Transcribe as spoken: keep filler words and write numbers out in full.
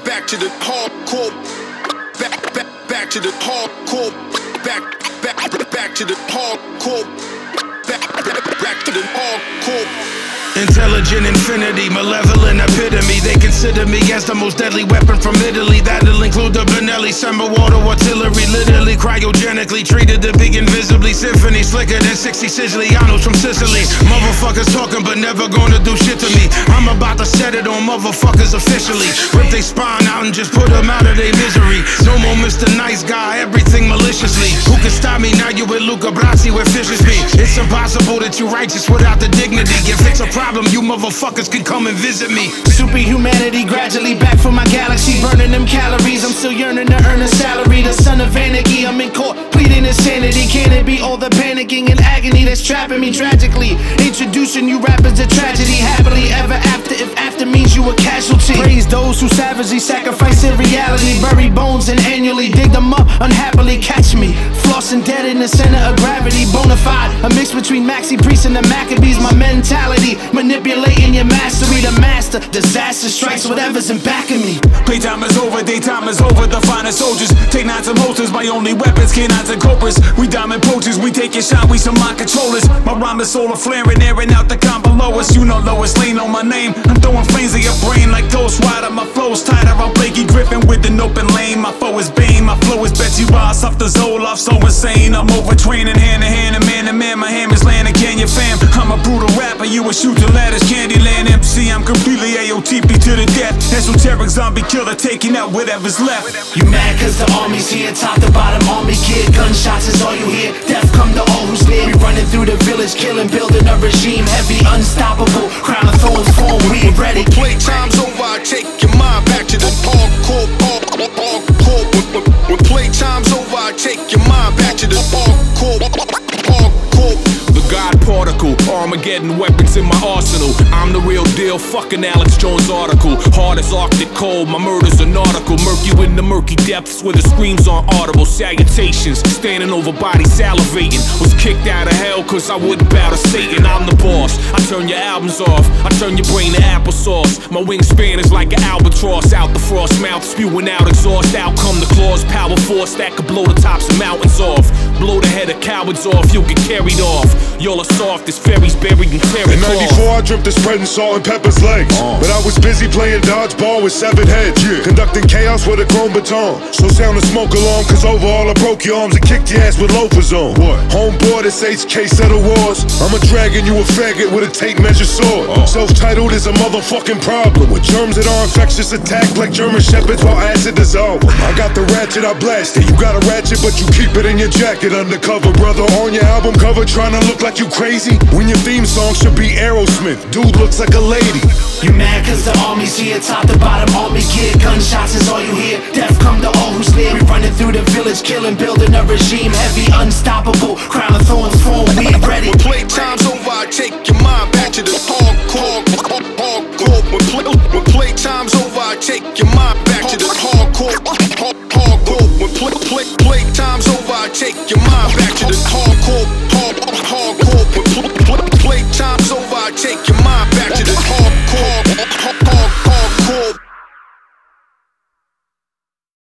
back to the hardcore. Back, back, back to the hardcore. Back, back, back to the hardcore. Back, back, back to the hardcore. Intelligent infinity, malevolent epitome. They consider me as the most deadly weapon from Italy. That'll include the Benelli, summer water artillery. Literally cryogenically treated the big invisibly symphony. Slicker than sixty Sicilianos from Sicily. Motherfuckers talking but never gonna do shit to me. I'm about to set it on motherfuckers officially. Rip they spine out and just put them out of their misery. No more Mister Nice Guy, everything maliciously. Who can stop me now? You with Luca Brasi where fishes be. It's impossible that you righteous without the dignity. If it's a problem, you motherfuckers can come and visit me. Superhumanity gradually back from my galaxy, burning them calories. I'm still yearning to earn a salary. The son of anarchy, I'm in court pleading insanity. Can it be all the panicking and agony that's trapping me tragically? Introducing you rappers to tragedy, happily ever after. If after means you a casualty, praise those who savagely sacrifice their reality. Bury bones and annually dig them up unhappily. Catch me flossing dead in the center of gravity. Bonafide, a mix between Maxi Priest and the Maccabees. My mentality manipulating your mastery. The master disaster strikes whatever's in back of me. Playtime is over, daytime is over. The finest soldiers take nines and holsters. My only weapons, canines and cobras. We diamond poachers, we take your shot, we some mind controllers. My rhyme is solar flaring, airing out the con below us. You know Lois Lane on my name. I'm throwing flames at your brain like Ghost Rider. My flow's tighter, I'm Blakey Griffin with an open lane. My foe is Bane, my flow is Betsy Ross off the Zoloft, so insane. I'm overtraining, hand to hand and man to man. My hammer's landing, can you fam? I'm a brutal rapper, you a shooter ladders, Candyland M C. I'm completely A O T P to the death. Esoteric zombie killer taking out whatever's left. You mad cause the army's here, top to bottom army kid. Gunshots is all you hear, death come to all who's near. We running through the village, killing, building a regime. Heavy, unstoppable, crown of thorns form, we ready. Playtime's over, I take your mind back to the hardcore, hardcore, hardcore. When, when, when playtime's over, I take your mind back to the hardcore, hardcore. The God particle, Armageddon weapons in my arsenal. I'm the real deal, fucking Alex Jones article. Hard as Arctic cold, my murder's a nautical. Murk you in the murky depths where the screams aren't audible. Salutations, standing over bodies salivating. Was kicked out of hell cause I wouldn't bow to Satan. I'm the boss, I turn your albums off, I turn your brain to applesauce. My wingspan is like an albatross, out the frost mouth, spewing out exhaust. Out come the claws, power force that could blow the tops of mountains off. Blow the head of cowards off, you'll get carried off. Y'all are soft as fairies buried in terry In ninety-four I dreamt of spreading salt and pepper's legs, uh. But I was busy playing dodgeball with severed heads, yeah. Conducting chaos with a chrome baton. So sound the smoke alarm, cause overall I broke your arms and kicked your ass with loafers on. What? Homeboy, this H K settle wars. I'm a dragon, you a faggot with a tape measure sword, uh. Self-titled is a motherfucking problem, with germs that are infectious, attack like German shepherds while acid dissolve. I got the ratchet, I blast it. You got a ratchet but you keep it in your jacket undercover, brother. On your album cover trying to look like you crazy when your theme song should be Aerosmith. Dude looks like a lady. You mad cause the army's here, top to bottom army kid. Gunshots is all you hear, death come to all who's near. We running through the village, killing, building a regime. Heavy, unstoppable, crown of thorns form, we